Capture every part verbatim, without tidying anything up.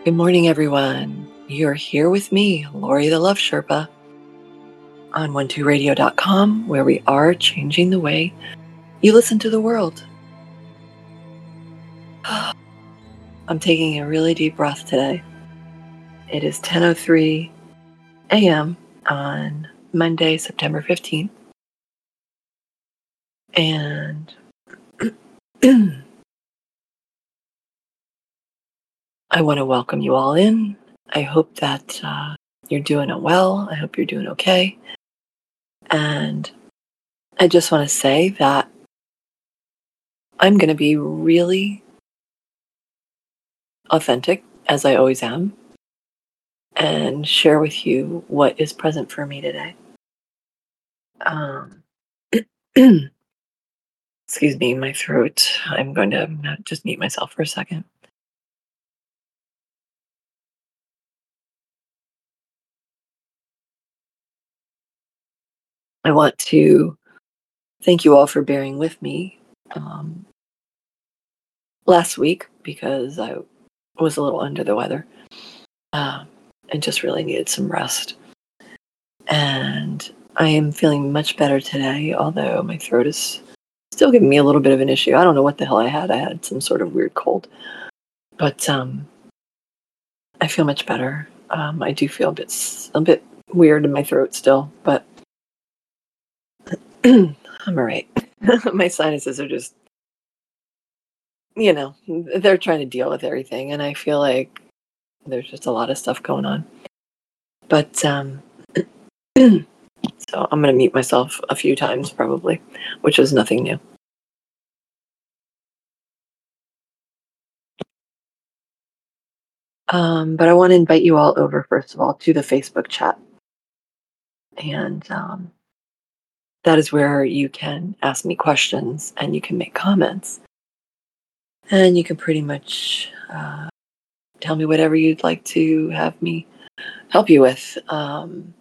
Good morning, everyone. You're here with me, Lori the Love Sherpa, on one two radio dot com, where we are changing the way you listen to the world. I'm taking a really deep breath today. It is ten oh three a.m. on Monday, September fifteenth. And I want to welcome you all in. I hope that uh, you're doing it well. I hope you're doing okay. And I just want to say that I'm going to be really authentic, as I always am, and share with you what is present for me today. Um, excuse me, my throat. I'm going to just mute myself for a second. I want to thank you all for bearing with me um, last week because I was a little under the weather uh, and just really needed some rest. And I am feeling much better today, although my throat is still giving me a little bit of an issue. I don't know what the hell I had. I had some sort of weird cold. But um, I feel much better. Um, I do feel a bit, a bit weird in my throat still, but I'm all right. My sinuses are just, you know, they're trying to deal with everything, and I feel like there's just a lot of stuff going on. But um, so I'm going to mute myself a few times probably, which is nothing new. Um, but I want to invite you all over, first of all, to the Facebook chat. And um, that is where you can ask me questions and you can make comments. And you can pretty much uh, tell me whatever you'd like to have me help you with. Um,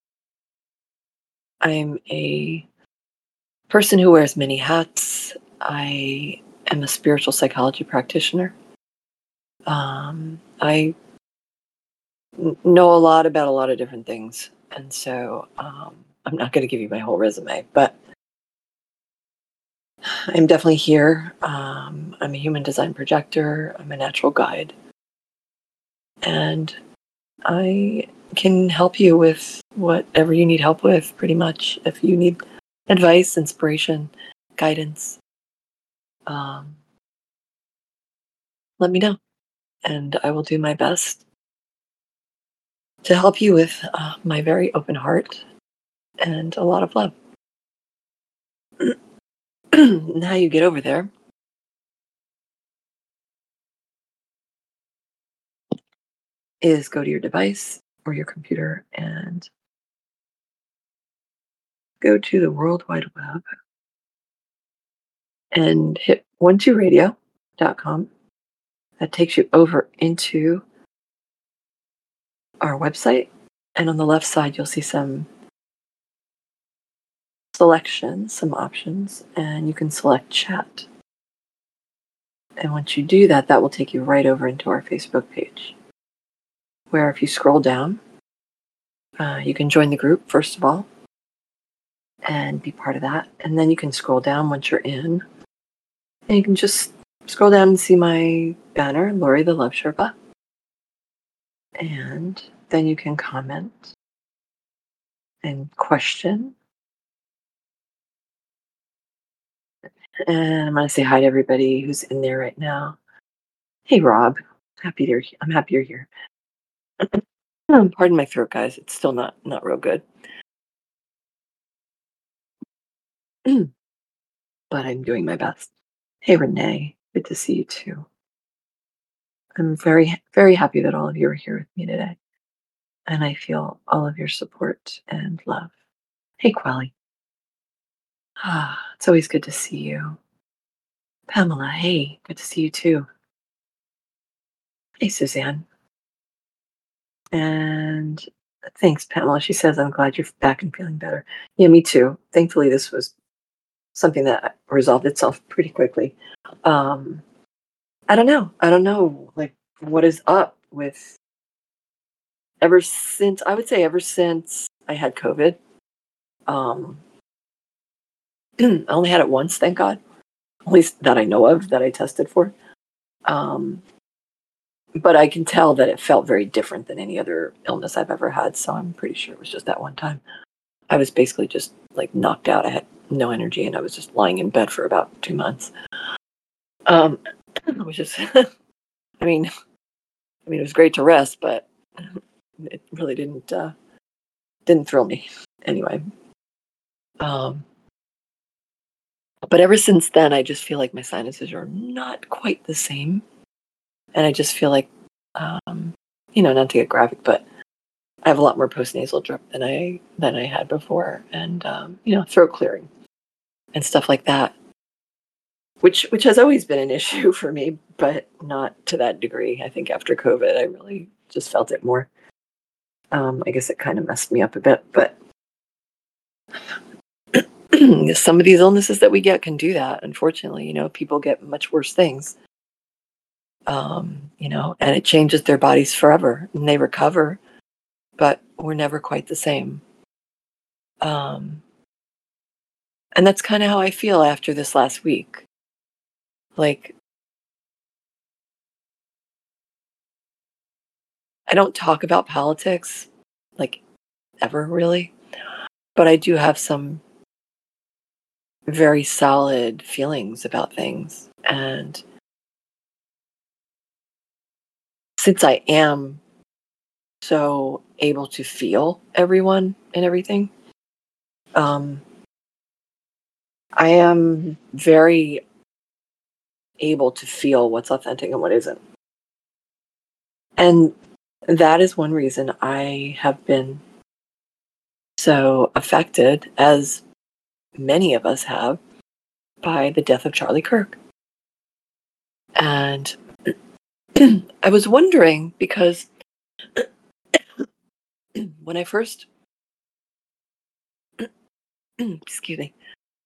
I'm a person who wears many hats. I am a spiritual psychology practitioner. Um, I n- know a lot about a lot of different things. And so um, I'm not going to give you my whole resume, but I'm definitely here. Um, I'm a human design projector. I'm a natural guide. And I can help you with whatever you need help with, pretty much. If you need advice, inspiration, guidance, um, let me know. And I will do my best to help you with uh, my very open heart and a lot of love. Now you get over there. Is go to your device or your computer and go to the World Wide Web and hit one two radio dot com. That takes you over into our website. And on the left side, you'll see some selections, some options, and you can select chat. And once you do that, that will take you right over into our Facebook page, where if you scroll down, uh, you can join the group, first of all, and be part of that. And then you can scroll down once you're in, and you can just scroll down and see my banner, Lori the Love Sherpa. And then you can comment and question. And I'm going to say hi to everybody who's in there right now. Hey, Rob. Happy to, I'm happy you're here. Um, pardon my throat, guys. It's still not not real good. But I'm doing my best. Hey, Renee. Good to see you too. I'm very, very happy that all of you are here with me today. And I feel all of your support and love. Hey, Quelly. Ah, it's always good to see you. Pamela, hey, good to see you too. Hey, Suzanne. And thanks, Pamela. She says, I'm glad you're back and feeling better. Yeah, me too. Thankfully, this was something that resolved itself pretty quickly. Um, I don't know. I don't know, like, what is up with ever since I would say ever since I had COVID. Um, I only had it once, thank God, at least that I know of that I tested for. Um, but I can tell that it felt very different than any other illness I've ever had. So I'm pretty sure it was just that one time. I was basically just like knocked out. I had no energy, and I was just lying in bed for about two months. Um, which is, I mean, I mean, it was great to rest, but it really didn't uh, didn't thrill me anyway. Um, but ever since then, I just feel like my sinuses are not quite the same, and I just feel like, um, you know, not to get graphic, but I have a lot more postnasal drip than I than I had before, and um, you know, throat clearing and stuff like that, which which has always been an issue for me, but not to that degree. I think after COVID, I really just felt it more. Um, I guess it kind of messed me up a bit, but some of these illnesses that we get can do that. Unfortunately, you know, people get much worse things, um, you know, and it changes their bodies forever, and they recover, but we're never quite the same. Um, and that's kind of how I feel after this last week. Like, I don't talk about politics, like, ever really, but I do have some very solid feelings about things. And since I am so able to feel everyone and everything, um, I am very able to feel what's authentic and what isn't. And that is one reason I have been so affected, as many of us have, by the death of Charlie Kirk. And I was wondering because when I first, excuse me,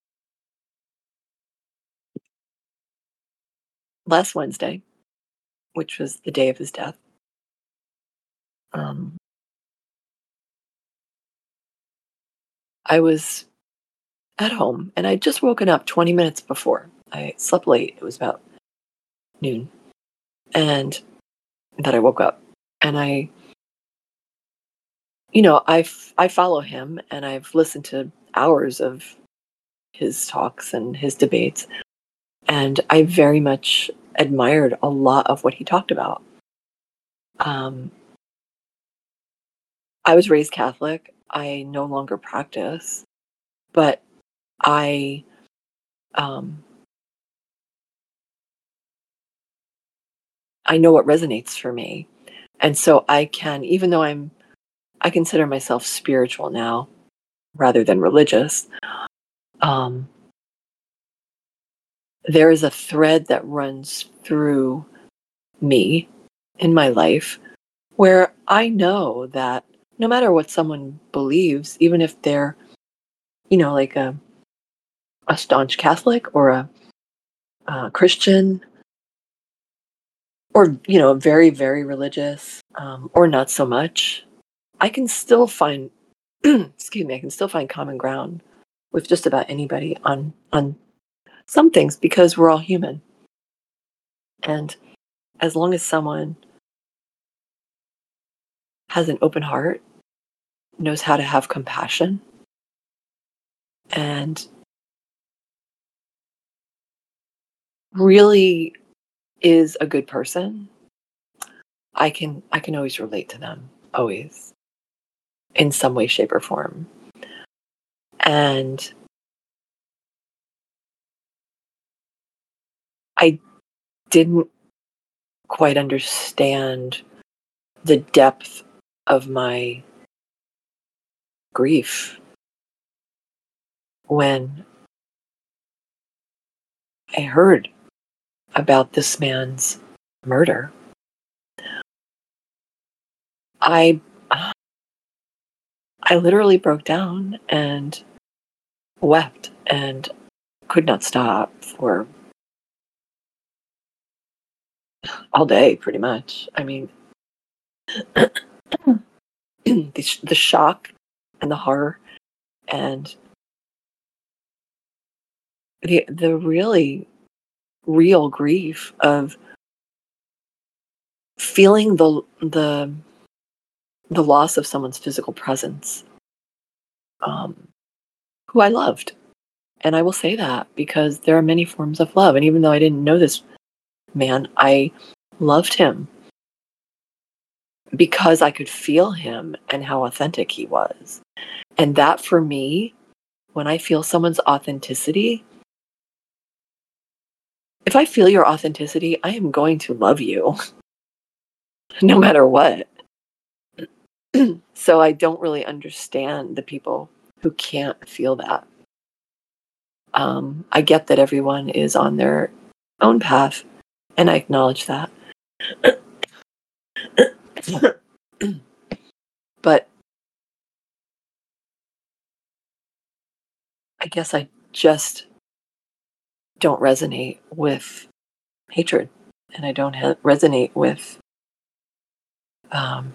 last Wednesday, which was the day of his death, um, I was at home and I'd just woken up twenty minutes before. I slept late. It was about noon. And that I woke up. And I, you know, I I follow him and I've listened to hours of his talks and his debates. And I very much admired a lot of what he talked about. Um, I was raised Catholic. I no longer practice, but I, um, I know what resonates for me. And so I can, even though I'm, I consider myself spiritual now rather than religious, um, there is a thread that runs through me in my life where I know that no matter what someone believes, even if they're, you know, like a, a staunch Catholic or a, a Christian or, you know, very, very religious, um, or not so much, I can still find, excuse me, I can still find common ground with just about anybody on, on some things because we're all human. And as long as someone has an open heart, knows how to have compassion, and really is a good person, I can I can always relate to them, always, in some way, shape, or form. And I didn't quite understand the depth of my grief when I heard about this man's murder. I I literally broke down and wept and could not stop for all day, pretty much. I mean, the, sh- the shock and the horror and the the really real grief of feeling the the the loss of someone's physical presence, um, who I loved. And I will say that because there are many forms of love. And even though I didn't know this man, I loved him because I could feel him and how authentic he was. And that for me, when I feel someone's authenticity, if I feel your authenticity, I am going to love you no matter what. So I don't really understand the people who can't feel that. Um, I get that everyone is on their own path, and I acknowledge that. But I guess I just don't resonate with hatred, and I don't ha- resonate with um,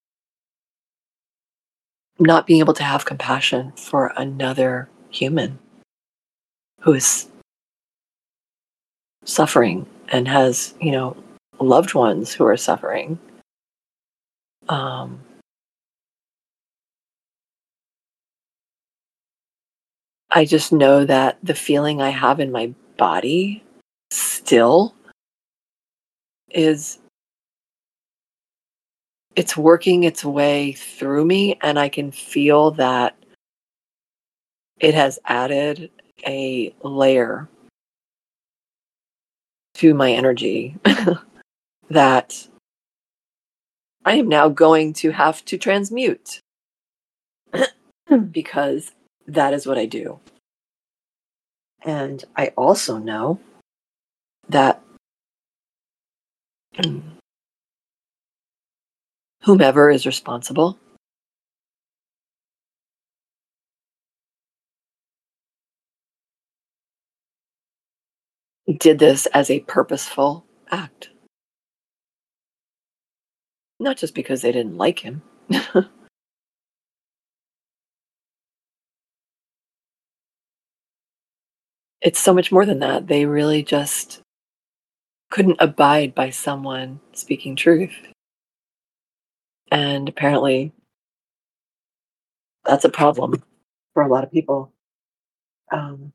not being able to have compassion for another human who is suffering and has, you know, loved ones who are suffering. Um, I just know that the feeling I have in my body still is it's working its way through me, and I can feel that it has added a layer to my energy that I am now going to have to transmute because that is what I do. And I also know that whomever is responsible did this as a purposeful act, not just because they didn't like him. It's so much more than that. They really just couldn't abide by someone speaking truth. And apparently, that's a problem for a lot of people. Um,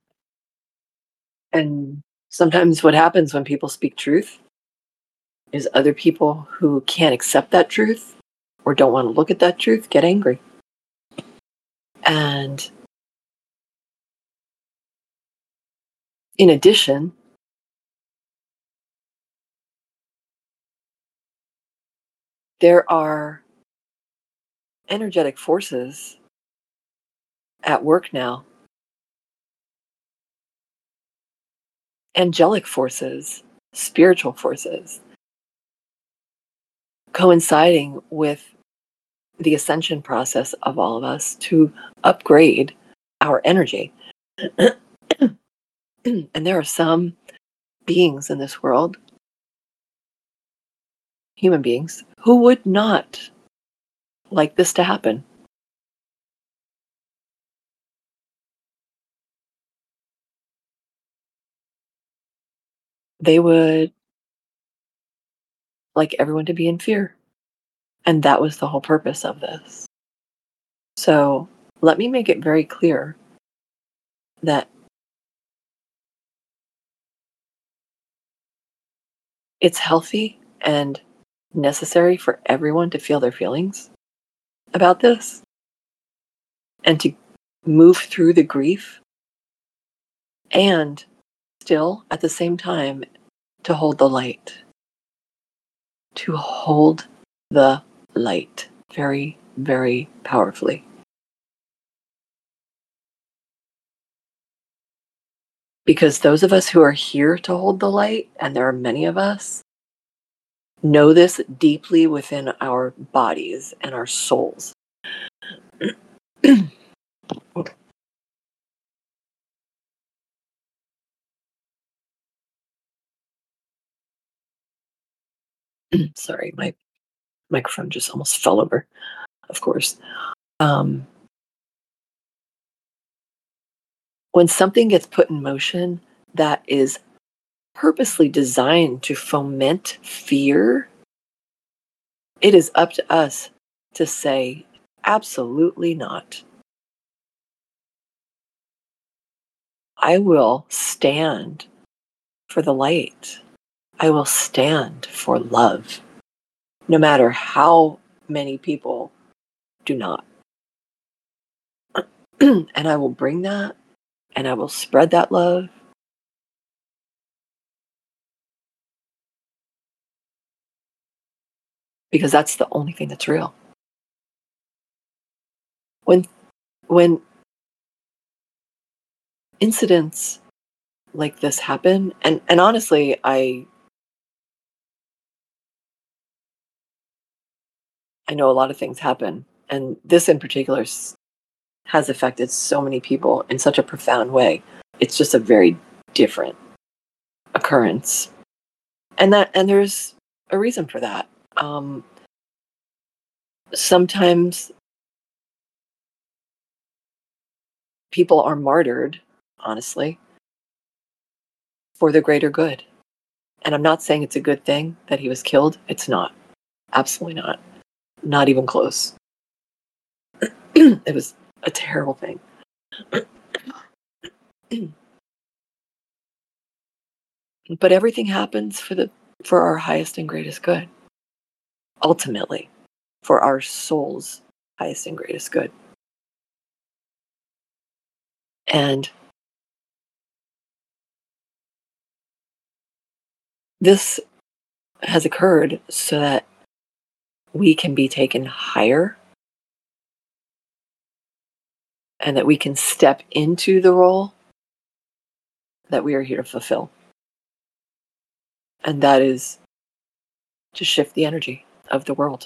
and sometimes what happens when people speak truth is other people who can't accept that truth or don't want to look at that truth get angry. And in addition, there are energetic forces at work now, angelic forces, spiritual forces, coinciding with the ascension process of all of us to upgrade our energy. And there are some beings in this world, human beings, who would not like this to happen. They would like everyone to be in fear. And that was the whole purpose of this. So let me make it very clear that it's healthy and necessary for everyone to feel their feelings about this and to move through the grief and still at the same time to hold the light, to hold the light very, very powerfully. Because those of us who are here to hold the light, and there are many of us, know this deeply within our bodies and our souls. Sorry, my Microphone just almost fell over, of course. Um, when something gets put in motion that is purposely designed to foment fear, it is up to us to say, absolutely not. I will stand for the light. I will stand for love, no matter how many people do not. And I will bring that, and I will spread that love. Because that's the only thing that's real. When when incidents like this happen, and, and honestly, I I know a lot of things happen, and this in particular s- has affected so many people in such a profound way. It's just a very different occurrence, and that and there's a reason for that. Um, sometimes people are martyred, honestly, for the greater good. And I'm not saying it's a good thing that he was killed. It's not. Absolutely not. Not even close. It was a terrible thing. But everything happens for the for our highest and greatest good. Ultimately, for our soul's highest and greatest good. And this has occurred so that we can be taken higher and that we can step into the role that we are here to fulfill. And that is to shift the energy of the world.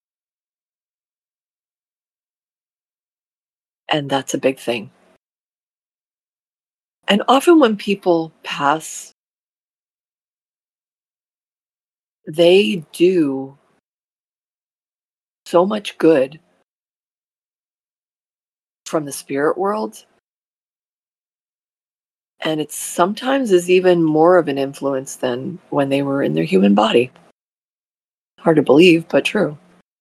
And that's a big thing. And often when people pass, they do so much good from the spirit world. And it sometimes is even more of an influence than when they were in their human body. Hard to believe, but true.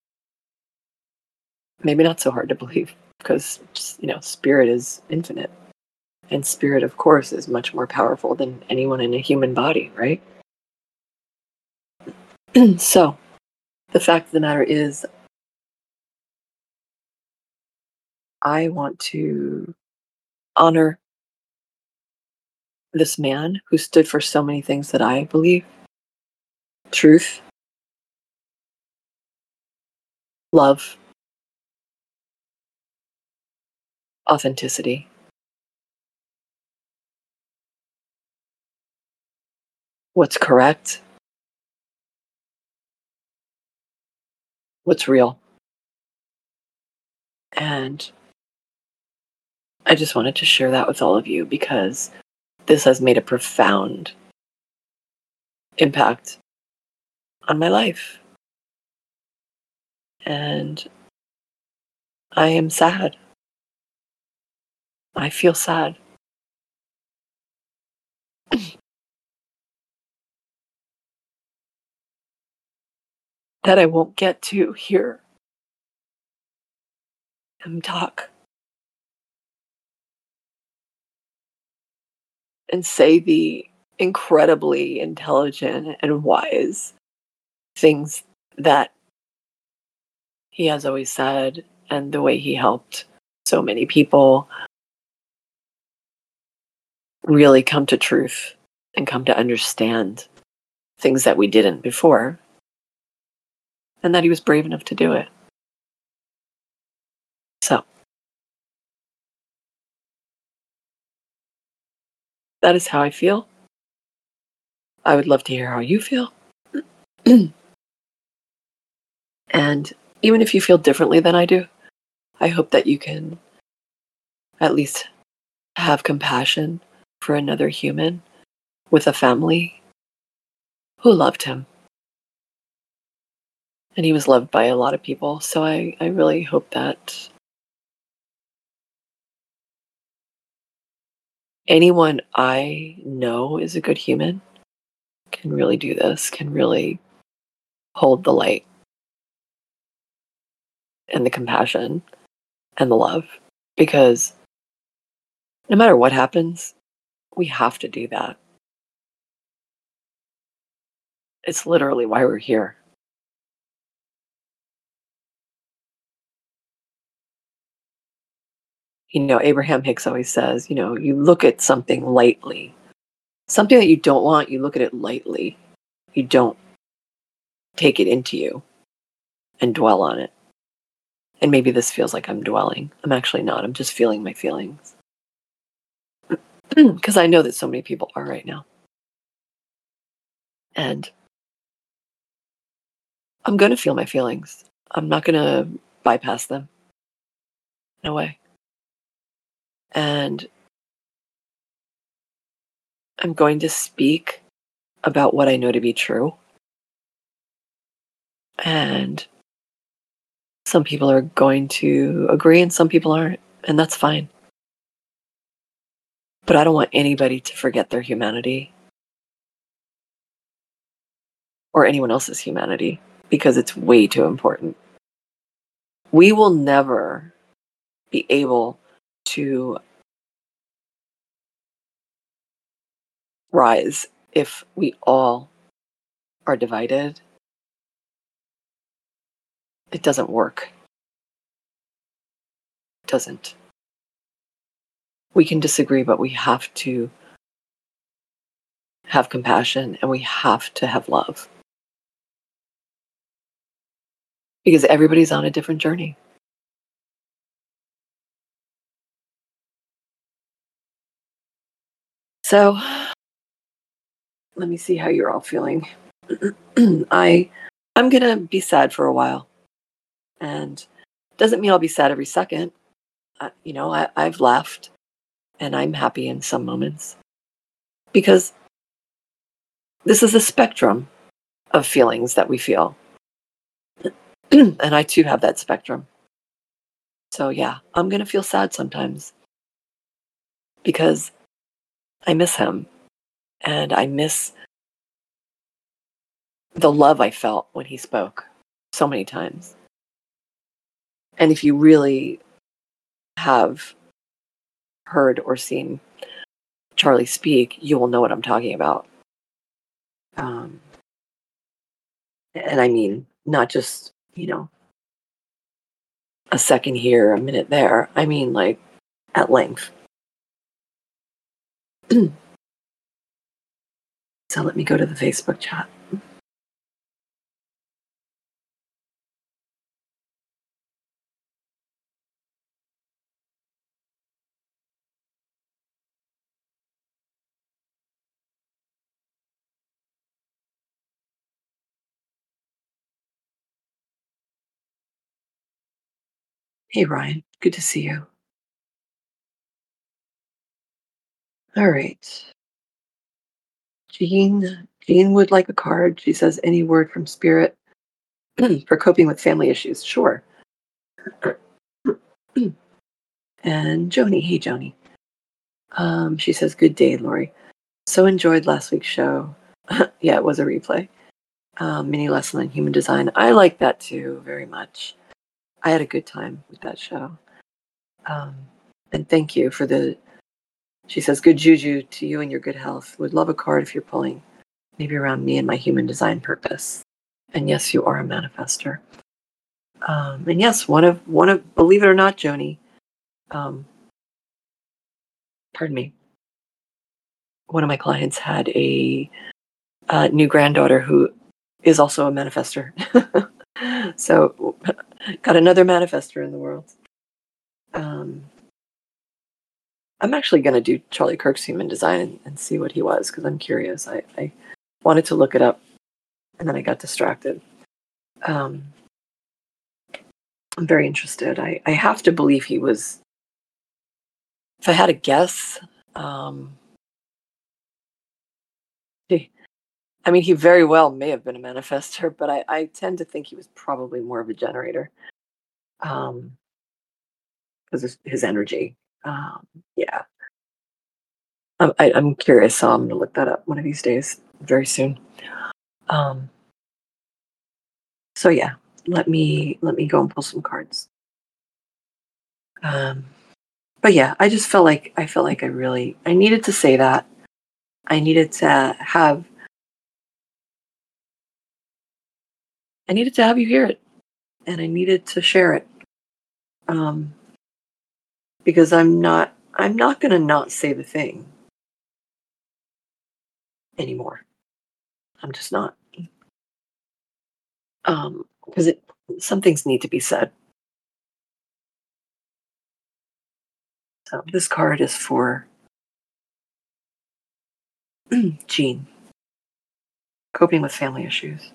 Maybe not so hard to believe because, you know, spirit is infinite. And spirit, of course, is much more powerful than anyone in a human body, right? So, the fact of the matter is, I want to honor this man who stood for so many things that I believe: truth, love, authenticity, what's correct, what's real. And I just wanted to share that with all of you because this has made a profound impact on my life. And I am sad. I feel sad that I won't get to hear him talk and say the incredibly intelligent and wise things that he has always said, and the way he helped so many people really come to truth and come to understand things that we didn't before, and that he was brave enough to do it. So, that is how I feel. I would love to hear how you feel. And even if you feel differently than I do, I hope that you can at least have compassion for another human with a family who loved him. And he was loved by a lot of people. So I, I really hope that anyone I know is a good human can really do this, can really hold the light and the compassion and the love. Because no matter what happens, we have to do that. It's literally why we're here. You know, Abraham Hicks always says, you know, you look at something lightly. Something that you don't want, you look at it lightly. You don't take it into you and dwell on it. And maybe this feels like I'm dwelling. I'm actually not. I'm just feeling my feelings. Because I know that so many people are right now. And I'm going to feel my feelings. I'm not going to bypass them. No way. And I'm going to speak about what I know to be true. And some people are going to agree and some people aren't. And that's fine. But I don't want anybody to forget their humanity or anyone else's humanity because it's way too important. We will never be able to rise if we all are divided. It doesn't work. It doesn't. We can disagree, but we have to have compassion and we have to have love. Because everybody's on a different journey. So, let me see how you're all feeling. I I'm going to be sad for a while. And doesn't mean I'll be sad every second. Uh, you know, I, I've laughed and I'm happy in some moments because this is a spectrum of feelings that we feel. And I too have that spectrum. So yeah, I'm going to feel sad sometimes because I miss him and I miss the love I felt when he spoke so many times. And if you really have heard or seen Charlie speak, you will know what I'm talking about. Um, and I mean, not just, you know, a second here, a minute there. I mean, like, at length. So let me go to the Facebook chat. Hey, Ryan. Good to see you. All right. Jean, Jean would like a card. She says, any word from spirit for coping with family issues? Sure. And Joni, hey, Joni. Um, she says, good day, Lori. So enjoyed last week's show. Yeah, it was a replay. Um, mini lesson on human design. I like that too very much. I had a good time with that show. Um, and thank you for the, she says, good juju to you and your good health. Would love a card if you're pulling, maybe around me and my human design purpose. And yes, you are a manifester. Um, and yes, one of, one of, believe it or not, Joni, um, pardon me, one of my clients had a, uh, new granddaughter who is also a manifester. So got another manifester in the world. Um, I'm actually going to do Charlie Kirk's human design and, and see what he was because I'm curious. I, I wanted to look it up and then I got distracted. Um, I'm very interested. I, I have to believe he was, if I had a guess, um, he, I mean, he very well may have been a manifester, but I, I tend to think he was probably more of a generator, um, because of his energy. Um, yeah, I'm, I, I'm curious, so I'm going to look that up one of these days, very soon. Um, so yeah, let me let me go and pull some cards. Um, but yeah, I just felt like I felt like I really I needed to say that. I needed to have I needed to have you hear it, and I needed to share it. Um, because I'm not I'm not going to not say the thing anymore. I'm just not. Um, because it some things need to be said. So this card is for Jean, coping with family issues.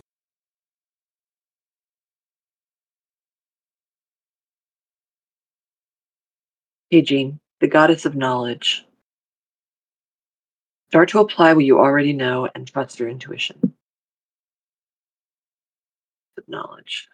Hey Jean, the goddess of knowledge. Start to apply what you already know and trust your intuition. Of knowledge.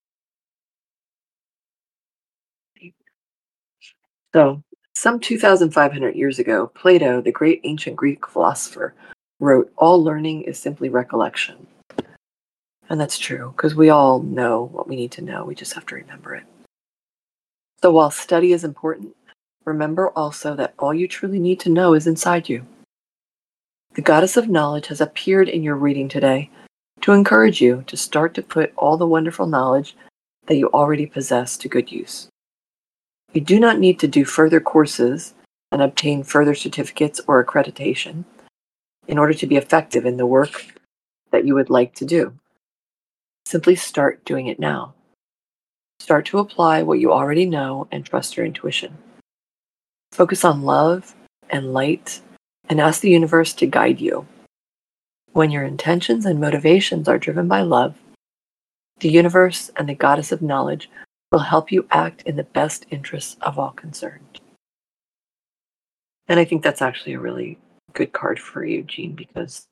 So, some two thousand five hundred years ago, Plato, the great ancient Greek philosopher, wrote, "All learning is simply recollection." And that's true, because we all know what we need to know. We just have to remember it. So, while study is important, remember also that all you truly need to know is inside you. The goddess of knowledge has appeared in your reading today to encourage you to start to put all the wonderful knowledge that you already possess to good use. You do not need to do further courses and obtain further certificates or accreditation in order to be effective in the work that you would like to do. Simply start doing it now. Start to apply what you already know and trust your intuition. Focus on love and light and ask the universe to guide you. When your intentions and motivations are driven by love, the universe and the goddess of knowledge will help you act in the best interests of all concerned. And I think that's actually a really good card for you, Jean, because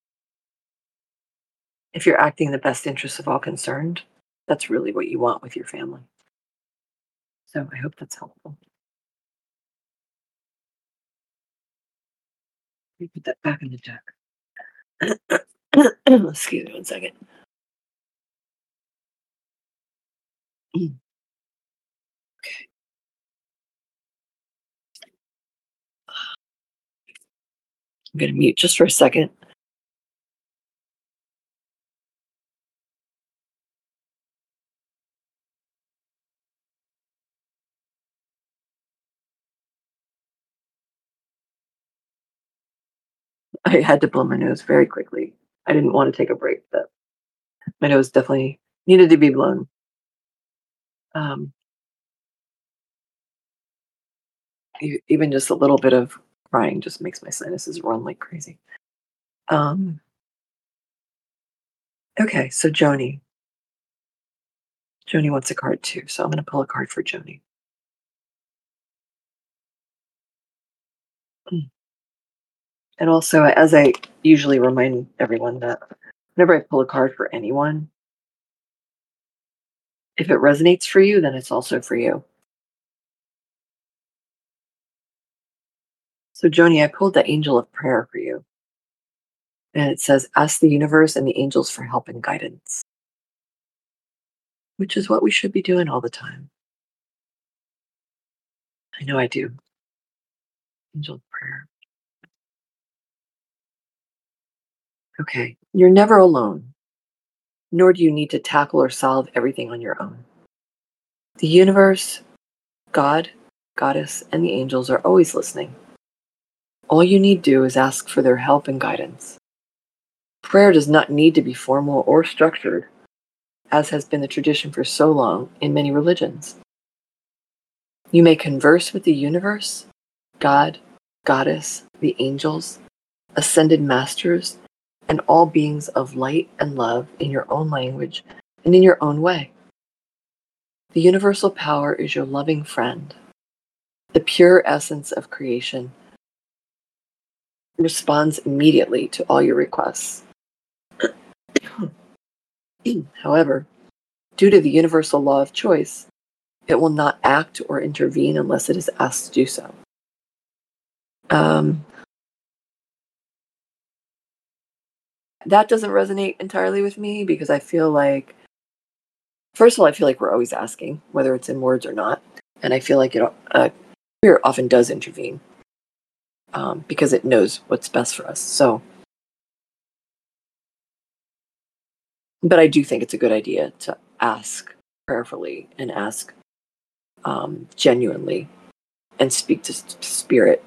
if you're acting in the best interests of all concerned, that's really what you want with your family. So I hope that's helpful. Let me put that back in the deck. Excuse me one second. Okay. I'm going to mute just for a second. I had to blow my nose very quickly. I didn't want to take a break, but my nose definitely needed to be blown. Um, e- even just a little bit of crying just makes my sinuses run like crazy. Um, okay, so Joni. Joni wants a card too, so I'm going to pull a card for Joni. Mm. And also, as I usually remind everyone that whenever I pull a card for anyone, if it resonates for you, then it's also for you. So, Joni, I pulled the angel of prayer for you. And it says, ask the universe and the angels for help and guidance, which is what we should be doing all the time. I know I do. Angel of prayer. Okay. You're never alone, nor do you need to tackle or solve everything on your own. The universe, God, Goddess, and the angels are always listening. All you need to do is ask for their help and guidance. Prayer does not need to be formal or structured, as has been the tradition for so long in many religions. You may converse with the universe, God, Goddess, the angels, ascended masters, and all beings of light and love in your own language and in your own way. The universal power is your loving friend, the pure essence of creation, responds immediately to all your requests. However, due to the universal law of choice, it will not act or intervene unless it is asked to do so. Um, that doesn't resonate entirely with me because I feel like, first of all, I feel like we're always asking, whether it's in words or not. And I feel like it, uh, Spirit often does intervene um, because it knows what's best for us. So, but I do think it's a good idea to ask prayerfully and ask um, genuinely and speak to Spirit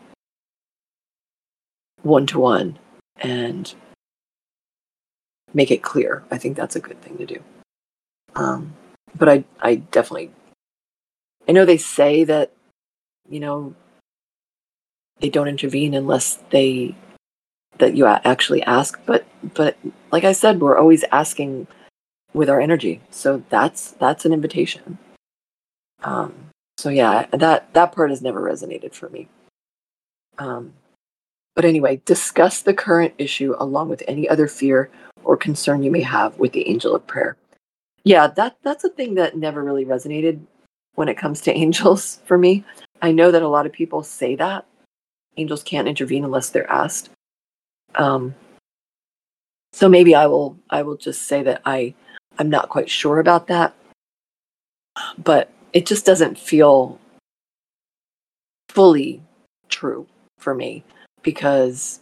one to one and make it clear. I think that's a good thing to do. Um, but I, I definitely, I know they say that, you know, they don't intervene unless they, that you actually ask. But, but like I said, we're always asking with our energy. So that's, that's an invitation. Um, so yeah, that, that part has never resonated for me. Um, but anyway, discuss the current issue along with any other fear or concern you may have with the angel of prayer. Yeah, that that's a thing that never really resonated when it comes to angels for me. I know that a lot of people say that angels can't intervene unless they're asked. Um, so maybe I will I will just say that I I'm not quite sure about that, but it just doesn't feel fully true for me because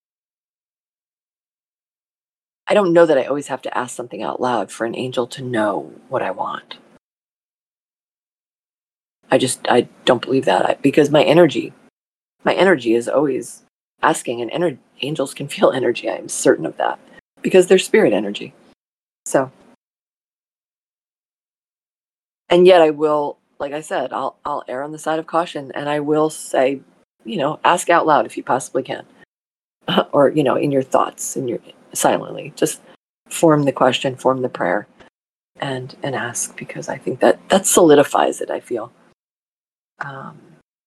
I don't know that I always have to ask something out loud for an angel to know what I want. I just I don't believe that I, because my energy, my energy is always asking, and ener- angels can feel energy. I'm certain of that because they're spirit energy. So, and yet I will, like I said, I'll I'll err on the side of caution, and I will say, you know, ask out loud if you possibly can, or you know, in your thoughts, in your silently, just form the question, form the prayer, and and ask because I think that that solidifies it. I feel. Um,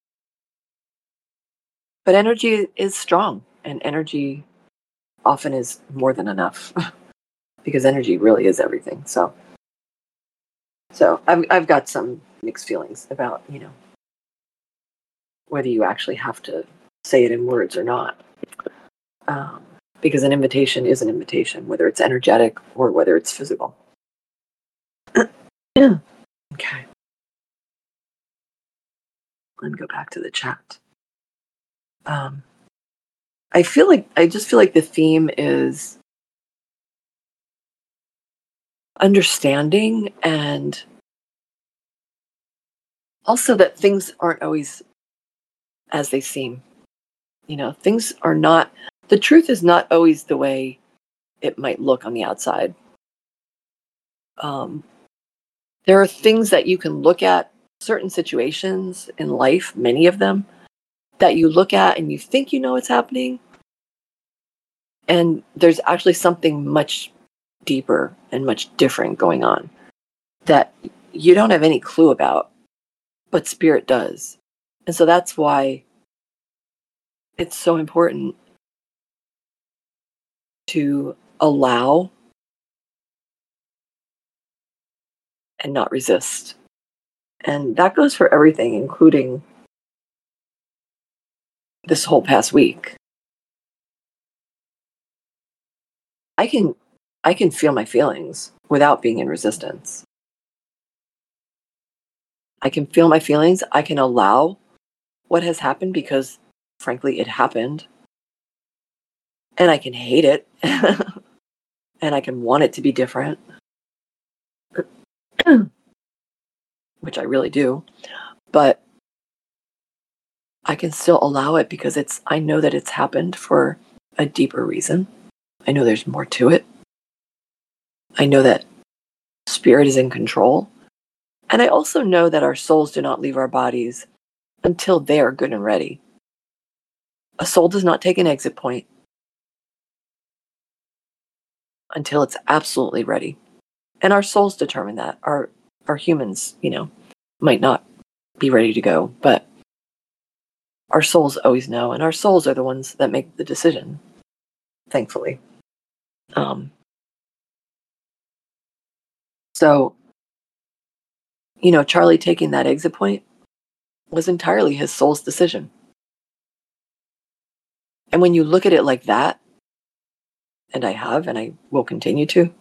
but energy is strong, and energy often is more than enough because energy really is everything. So, so I've I've got some mixed feelings about you know whether you actually have to say it in words or not, um, because an invitation is an invitation, whether it's energetic or whether it's physical. Yeah. Okay. Let me go back to the chat. Um, I feel like I just feel like the theme is understanding and also that things aren't always as they seem. You know, things are not, the truth is not always the way it might look on the outside. Um, there are things that you can look at, certain situations in life, many of them, that you look at and you think you know what's happening. And there's actually something much deeper and much different going on that you don't have any clue about, but spirit does. And so that's why it's so important to allow and not resist. And that goes for everything, including this whole past week. I can I can feel my feelings without being in resistance. I can feel my feelings. I can allow what has happened because frankly it happened. And I can hate it. And I can want it to be different. Which I really do. But I can still allow it because it's I know that it's happened for a deeper reason. I know there's more to it. I know that spirit is in control. And I also know that our souls do not leave our bodies until they are good and ready. A soul does not take an exit point until it's absolutely ready. And our souls determine that. Our our humans, you know, might not be ready to go, but our souls always know, and our souls are the ones that make the decision, thankfully. Um, so, you know, Charlie taking that exit point was entirely his soul's decision. And when you look at it like that, and I have, and I will continue to,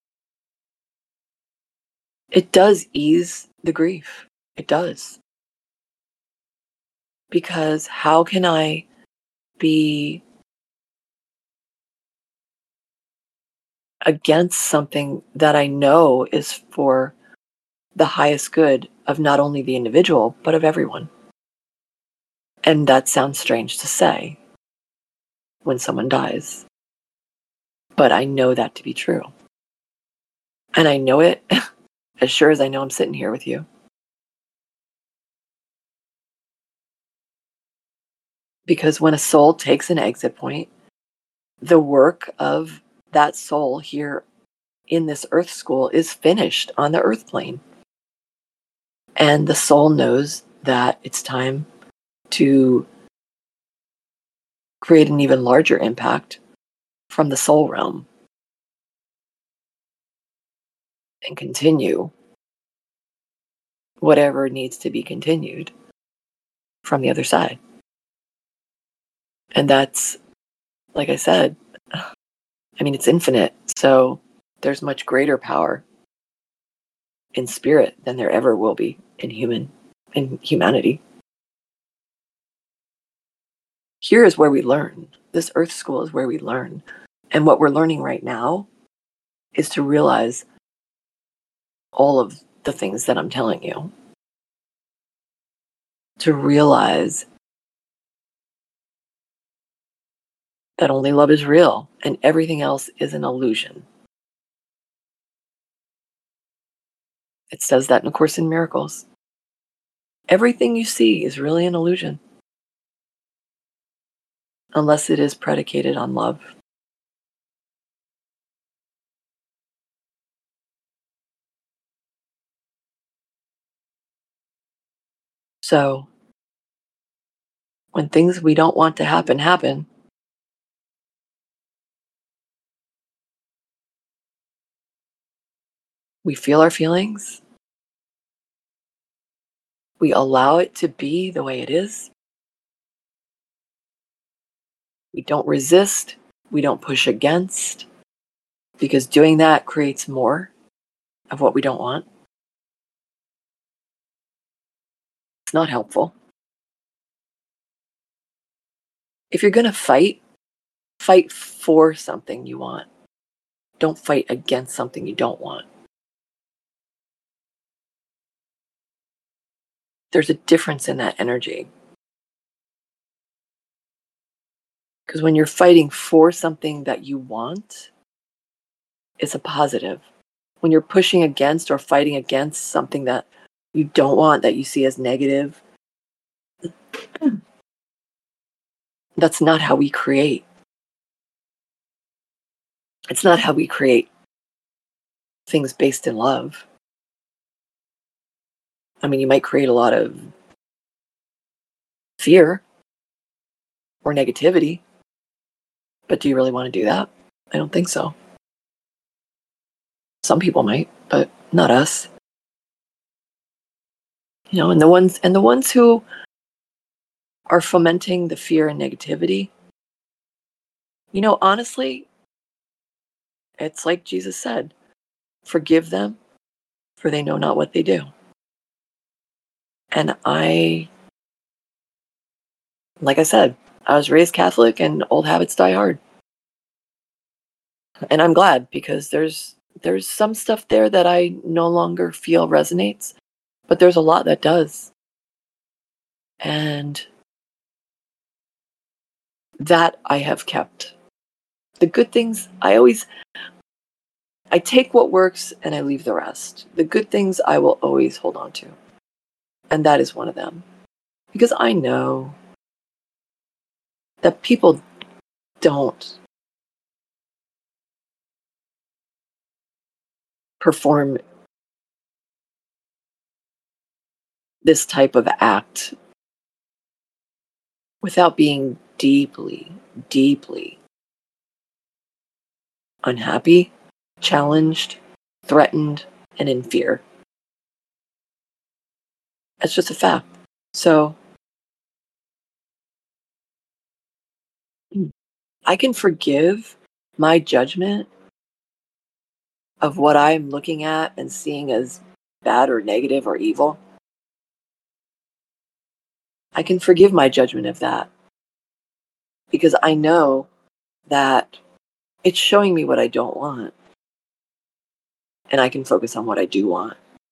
it does ease the grief. It does. Because how can I be against something that I know is for the highest good of not only the individual, but of everyone? And that sounds strange to say when someone dies, but I know that to be true. And I know it as sure as I know I'm sitting here with you. Because when a soul takes an exit point, the work of that soul here in this earth school is finished on the earth plane. And the soul knows that it's time to create an even larger impact from the soul realm and continue whatever needs to be continued from the other side. And that's, like I said, I mean, it's infinite. So there's much greater power in spirit than there ever will be in human, in humanity. Here is where we learn. This earth school is where we learn. And what we're learning right now is to realize all of the things that I'm telling you. To realize that only love is real and everything else is an illusion. It says that in A Course in Miracles. Everything you see is really an illusion, unless it is predicated on love. So, when things we don't want to happen happen, we feel our feelings, we allow it to be the way it is, we don't resist, we don't push against, because doing that creates more of what we don't want. It's not helpful. If you're going to fight, fight for something you want. Don't fight against something you don't want. There's a difference in that energy. Because when you're fighting for something that you want, it's a positive. When you're pushing against or fighting against something that you don't want, that you see as negative, that's not how we create. It's not how we create things based in love. I mean, you might create a lot of fear or negativity, but do you really want to do that? I don't think so. Some people might, but not us. You know, and the ones and the ones who are fomenting the fear and negativity, you know, honestly, it's like Jesus said, forgive them, for they know not what they do. And I, like I said, I was raised Catholic and old habits die hard. And I'm glad, because there's there's some stuff there that I no longer feel resonates, but there's a lot that does. And that I have kept. The good things, I always I take what works and I leave the rest. The good things I will always hold on to. And that is one of them. Because I know that people don't perform this type of act without being deeply, deeply unhappy, challenged, threatened, and in fear. That's just a fact. So mm, I can forgive my judgment of what I'm looking at and seeing as bad or negative or evil. I can forgive my judgment of that because I know that it's showing me what I don't want, and I can focus on what I do want.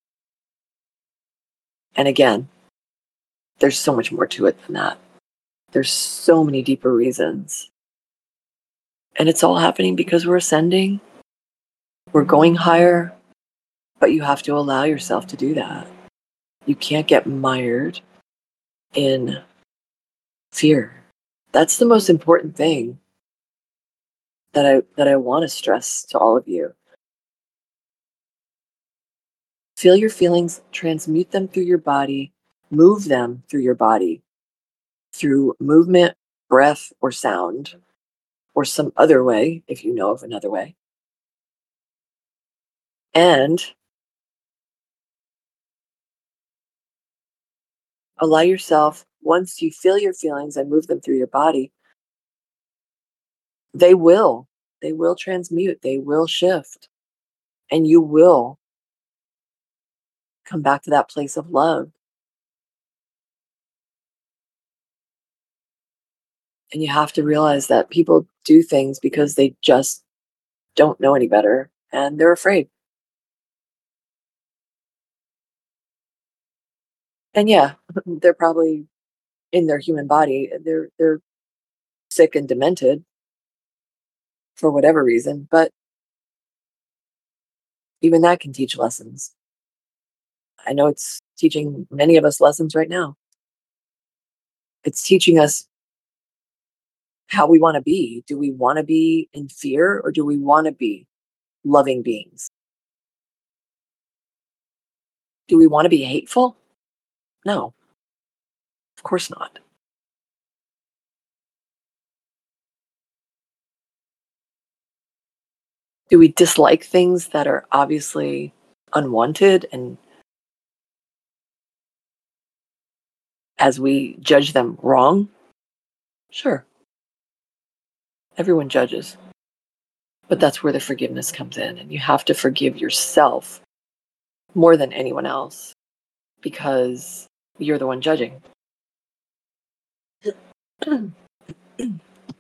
And again, there's so much more to it than that. There's so many deeper reasons. And it's all happening because we're ascending, we're going higher, but you have to allow yourself to do that. You can't get mired in fear. That's the most important thing that I that I want to stress to all of you. Feel your feelings, transmute them through your body, move them through your body through movement, breath, or sound, or some other way, if you know of another way. And allow yourself, once you feel your feelings and move them through your body, they will, they will transmute, they will shift, and you will come back to that place of love. And you have to realize that people do things because they just don't know any better and they're afraid. And yeah, they're probably in their human body, they're they're sick and demented for whatever reason, but even that can teach lessons. I know it's teaching many of us lessons right now. It's teaching us how we want to be. Do we want to be in fear or do we want to be loving beings? Do we want to be hateful? No, of course not. Do we dislike things that are obviously unwanted and as we judge them wrong? Sure, everyone judges. But that's where the forgiveness comes in. And you have to forgive yourself more than anyone else because you're the one judging. And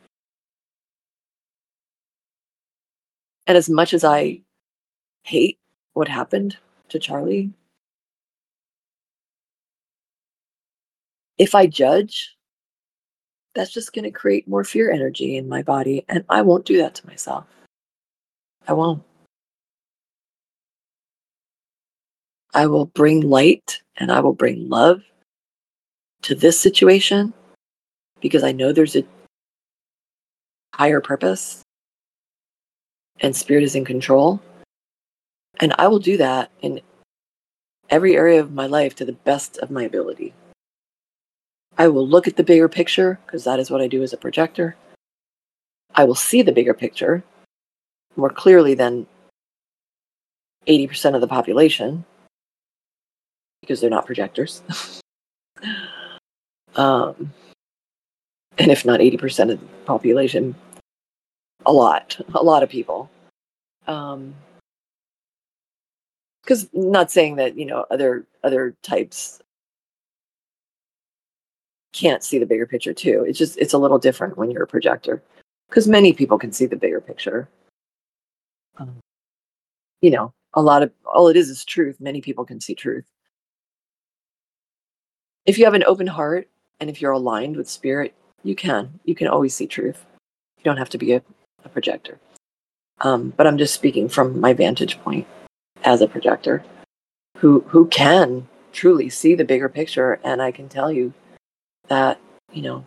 as much as I hate what happened to Charlie, if I judge, that's just going to create more fear energy in my body. And I won't do that to myself. I won't. I will bring light and I will bring love to this situation because I know there's a higher purpose and spirit is in control. And I will do that in every area of my life to the best of my ability. I will look at the bigger picture because that is what I do as a projector. I will see the bigger picture more clearly than eighty percent of the population because they're not projectors. um, and if not eighty percent of the population, a lot, a lot of people. Um, because not saying that, you know, other other types can't see the bigger picture too. It's just it's a little different when you're a projector because many people can see the bigger picture. Um, you know, a lot of all it is is truth. Many people can see truth. If you have an open heart and if you're aligned with spirit, you can. You can always see truth. You don't have to be a, a projector. Um, but I'm just speaking from my vantage point as a projector who who can truly see the bigger picture. And I can tell you that, you know,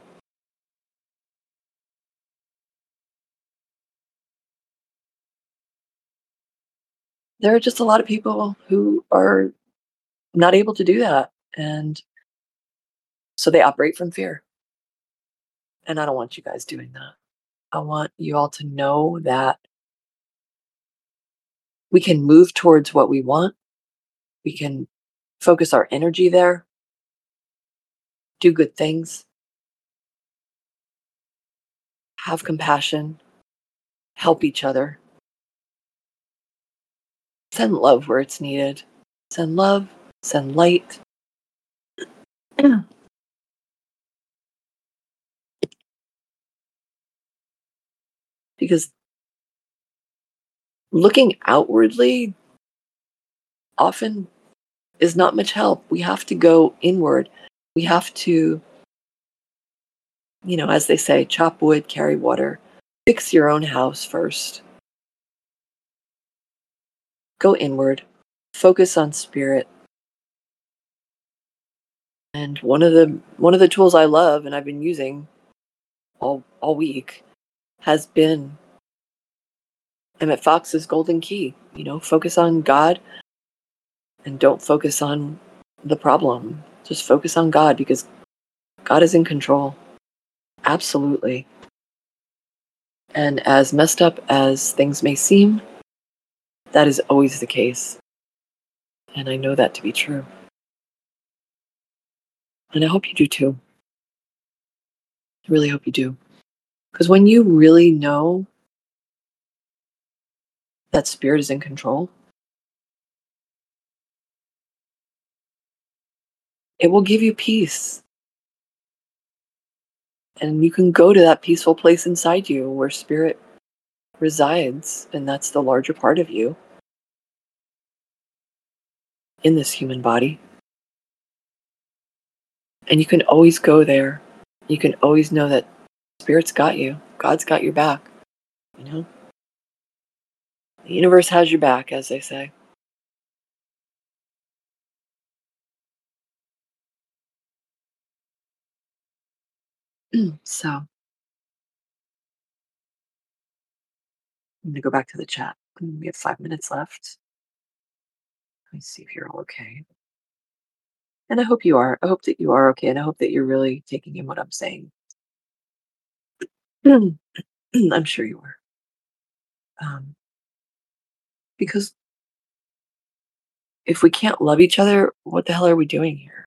there are just a lot of people who are not able to do that. And so they operate from fear. And I don't want you guys doing that. I want you all to know that we can move towards what we want. We can focus our energy there, do good things, have compassion, help each other, send love where it's needed, send love, send light. Because looking outwardly often is not much help. We have to go inward. We have to, you know, as they say, chop wood, carry water, fix your own house first. Go inward, focus on spirit. And one of the one of the tools I love and I've been using all all week has been Emmett Fox's golden key. You know, focus on God and don't focus on the problem. Just focus on God because God is in control. Absolutely. And as messed up as things may seem, that is always the case. And I know that to be true. And I hope you do too. I really hope you do. Because when you really know that spirit is in control, it will give you peace. And you can go to that peaceful place inside you where spirit resides. And that's the larger part of you in this human body. And you can always go there. You can always know that spirit's got you. God's got your back. You know? The universe has your back, as they say. So I'm going to go back to the chat. We have five minutes left. Let me see if you're all okay. And I hope you are. I hope that you are okay. And I hope that you're really taking in what I'm saying. I'm sure you are. Um, because if we can't love each other, what the hell are we doing here?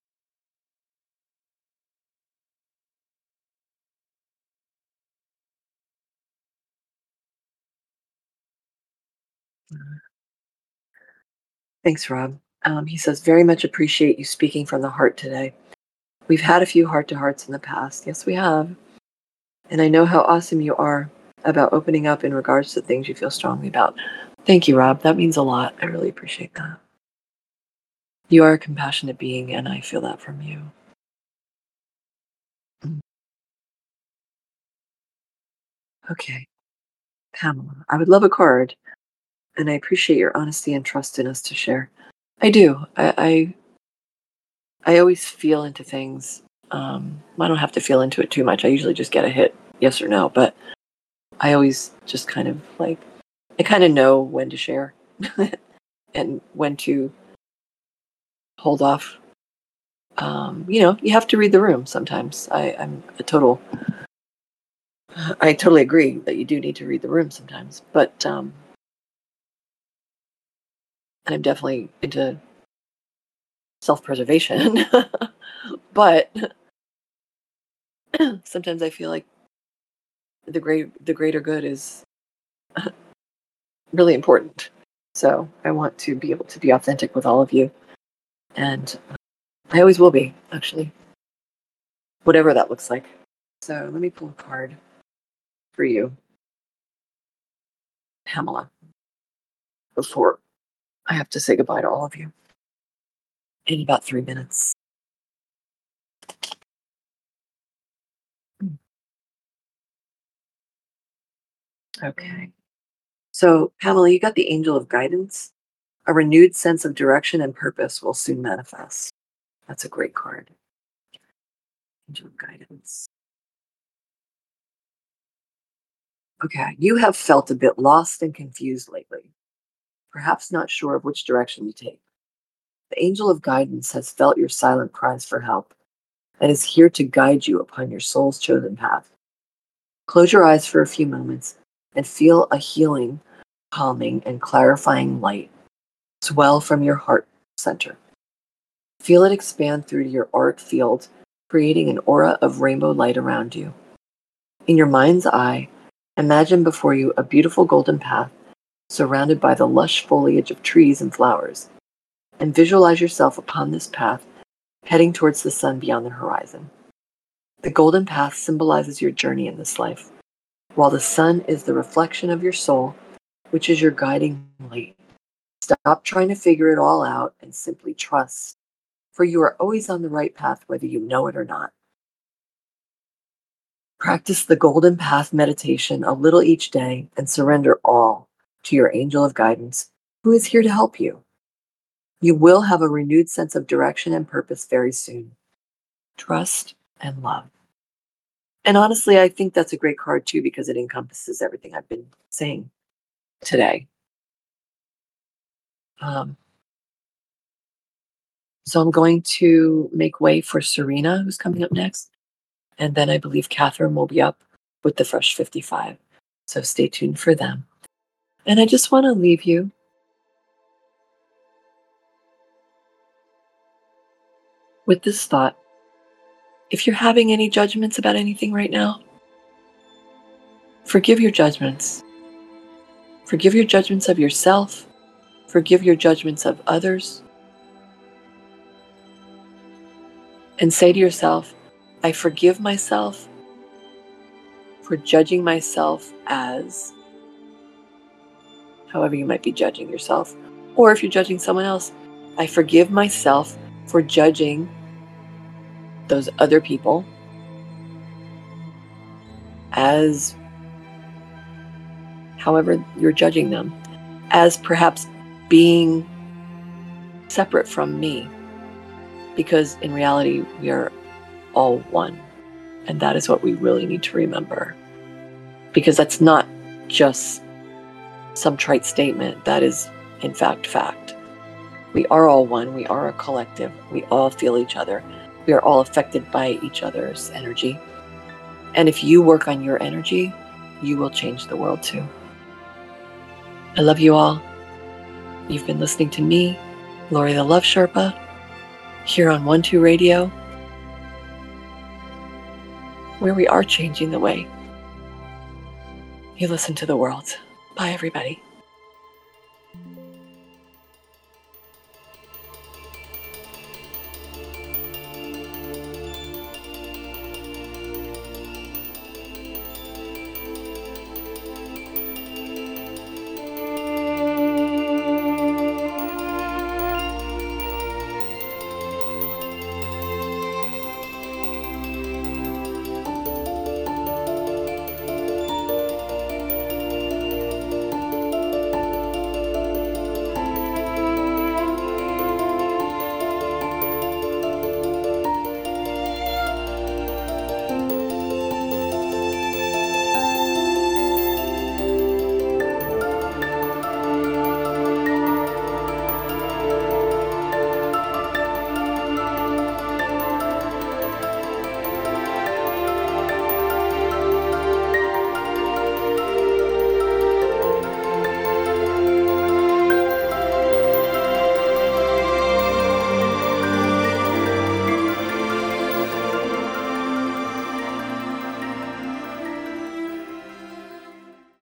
Uh, Thanks, Rob. Um, he says, very much appreciate you speaking from the heart today. We've had a few heart to hearts in the past. Yes, we have. And I know how awesome you are about opening up in regards to things you feel strongly about. Thank you, Rob. That means a lot. I really appreciate that. You are a compassionate being, and I feel that from you. Mm. Okay, Pamela, I would love a card, and I appreciate your honesty and trust in us to share. I do. I I, I always feel into things. Um, I don't have to feel into it too much. I usually just get a hit, yes or no. But I always just kind of like I kind of know when to share and when to hold off. Um, you know, you have to read the room sometimes. I, I'm a total. I totally agree that you do need to read the room sometimes, but um, and I'm definitely into self-preservation. But sometimes I feel like the great, the greater good is really important. So I want to be able to be authentic with all of you, and I always will be, actually, whatever that looks like. So let me pull a card for you, Pamela, before I have to say goodbye to all of you in about three minutes. Okay. So, Pamela, you got the angel of guidance. A renewed sense of direction and purpose will soon manifest. That's a great card. Angel of guidance. Okay. You have felt a bit lost and confused lately, perhaps not sure of which direction to take. The angel of guidance has felt your silent cries for help and is here to guide you upon your soul's chosen path. Close your eyes for a few moments and feel a healing, calming, and clarifying light swell from your heart center. Feel it expand through your auric field, creating an aura of rainbow light around you. In your mind's eye, imagine before you a beautiful golden path surrounded by the lush foliage of trees and flowers, and visualize yourself upon this path heading towards the sun beyond the horizon. The golden path symbolizes your journey in this life, while the sun is the reflection of your soul, which is your guiding light. Stop trying to figure it all out and simply trust, for you are always on the right path whether you know it or not. Practice the golden path meditation a little each day and surrender all to your angel of guidance, who is here to help you. You will have a renewed sense of direction and purpose very soon. Trust and love. And honestly, I think that's a great card too, because it encompasses everything I've been saying today. Um, so I'm going to make way for Serena, who's coming up next. And then I believe Catherine will be up with the Fresh fifty-five. So stay tuned for them. And I just want to leave you with this thought. If you're having any judgments about anything right now, forgive your judgments. Forgive your judgments of yourself. Forgive your judgments of others. And say to yourself, I forgive myself for judging myself as, however you might be judging yourself. Or if you're judging someone else, I forgive myself for judging those other people as, however you're judging them, as perhaps being separate from me. Because in reality, we are all one. And that is what we really need to remember. Because that's not just some trite statement. That is, in fact, fact. We are all one. We are a collective. We all feel each other. We are all affected by each other's energy. And if you work on your energy, you will change the world too. I love you all. You've been listening to me, Lori the Love Sherpa, here on One Two Radio, where we are changing the way you listen to the world. Bye, everybody.